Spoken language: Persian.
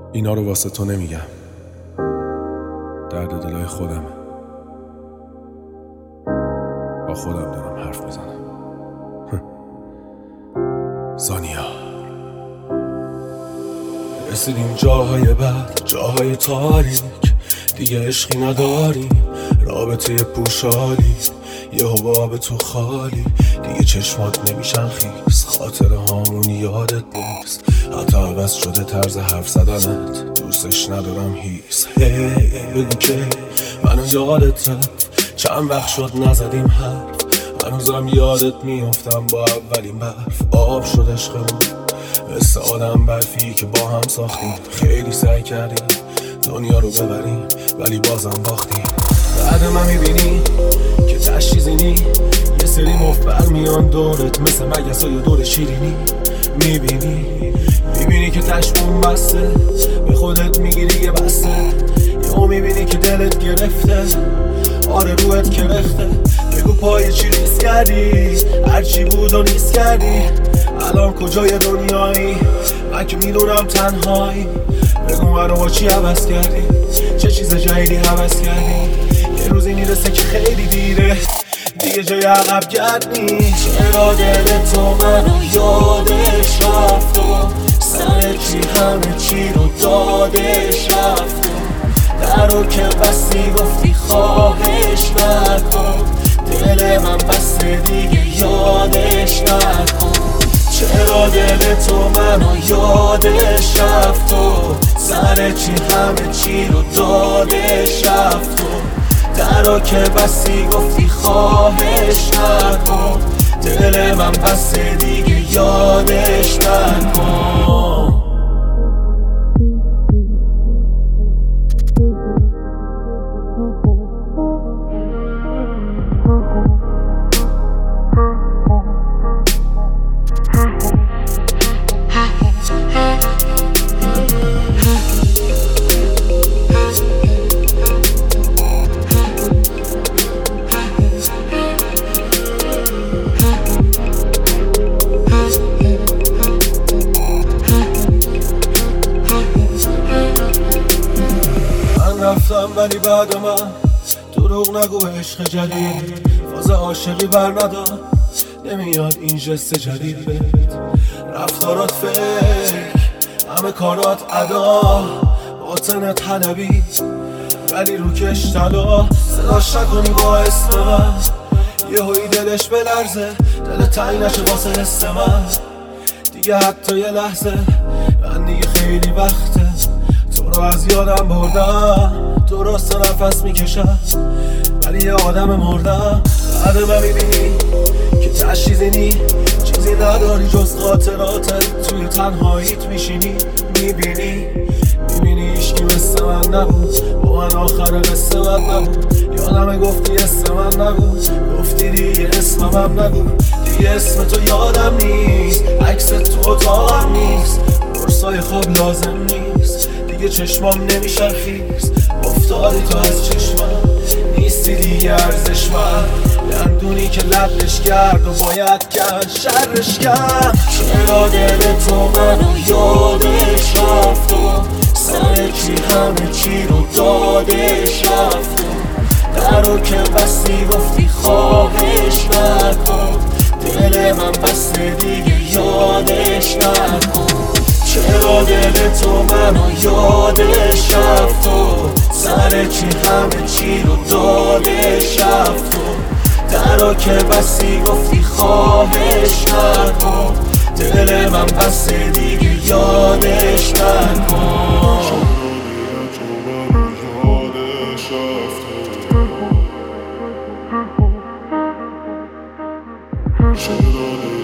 اینا رو واسه تو نمیگم، درد دلای خودم، با خودم دارم حرف میزنم. زانیا رسیدیم جاهای بد، جاهای تاریک، دیگه عشقی نداریم، رابطه پوشالی، یه حباب تو خالی، دیگه چشمات نمیشن خیس، خاطر هامون یادت نیست، حتی عوض شده طرز حرف زدنت، دوستش ندارم هیس. بگو که منو یادت رفت، چند وقت شد نزدیم حرف، هنوزم یادت میافتم با اولین برف، آب شد عشقمون مثل آدم برفی که با هم ساختیم، خیلی سعی کردیم دنیا رو ببریم ولی بازم باختیم. بعد من میبینی که تشریزینی، یه سری مفت برمیان دورت مثل مگسای دور شیرینی، میبینی که تشمون بسته، به خودت میگیری یه بسته، یهو میبینی که دلت گرفته، آره روحت کرخته، بگو پای چی ریز کردی، هرچی بود و نیست کردی، الان کجای دنیایی، من که میدونم تنهایی، بگو منو با چی عوض کردی، چه چیز جدیدی عوض کردی، یه روزی میرسه که خیلی دیره، دیگه جای عقب گرد نیست. چرا دل تو منو یادش رفت و سر چی همه چی رو دادش رفت و در رو که بستی گفتی خواهش نکن، دل من بسته دیگه یادش نکن. چرا دل تو منو یادش رفت و سر چی همه چی رو دادش رفت و در رو که بستی گفتی خواهش نکن، دل من بسته دیگه یادش نکن. رفتم ولی بعد من دروغ نگو، عشق جدید فاز عاشقی بر ندار، نمیاد این جست جدید بهت، رفتارات فکر، همه کارات ادا، باطنت حلبی ولی روکش طلا، صداش نکنی با اسم من، یه هایی دلش بلرزه، دل تنگ نشه واسه حس من، دیگه حتی یه لحظه، من دیگه خیلی وقته تو رو از یادم بردم، درست نفس میکشم ولی یه آدم مردم. بعد من میبینی که تشریزینی، چیزی نداری جز خاطراتت، توی تنهاییت میشینی، میبینی عشقی مثل من نبود، با من آخر قصه من نبود، یادم گفتی اسم من نبود، گفتی دیگه اسمم نگو، دیگه اسم تو یادم نیست، عکست تو اتاقم نیست، برسای خواب لازم نیست، دیگه چشمام نمیشن خیز، افتادی تو از چشمم، نیستی دیگه ارزش من، دندونی که لبش کرد و باید کرد شرش کرد. چرا دل تو منو یادش رفت و سر چی همه چی رو دادش رفت و در رو که بستی گفتی خواهش نکن، دل من بسته دیگه یادش نکن. چرا دل تو منو یادش رفت و سر چی همه چی رو دادش رفت و در رو که بستی گفتی خواهش نکن، دل من بسته دیگه یادش نکن. چرا